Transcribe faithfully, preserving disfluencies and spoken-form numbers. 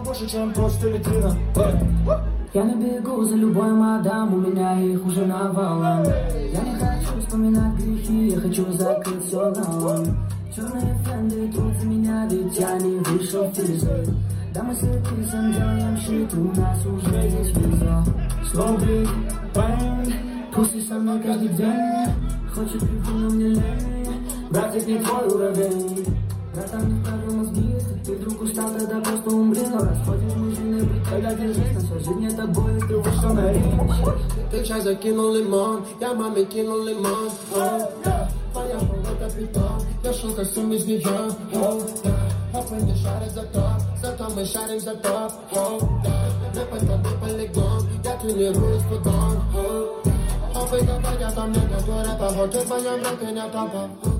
больше, чем просто витрина. Я на бегу за любой мадам, у меня их уже навалом. Я не хочу вспоминать грехи, я хочу закрыть все налом. Черные френды идут за меня, ведь я не вышел в телевизор. Да мы с Крисом делаем щит, у нас уже здесь виза. Slow beat, bang. Пусть со мной каждый день, хочет прийти, но мне лень. Братик, не твой уровень. Братан, не вправил мозги, если ты вдруг устал, тогда просто умри. Но раз хочешь мужчиной быть, тогда держись, на всю жизнь это бой, ты вышел на ринг. Ты чай закинул лимон, я маме кинул лимон. Твоя была капитан, я шел костюм из нее. Папа не шарит за топ, зато мы шарим за топ. Не подходи полигон, я тренируюсь футбол. Папа, я там не готова, хочет моя брата не топа.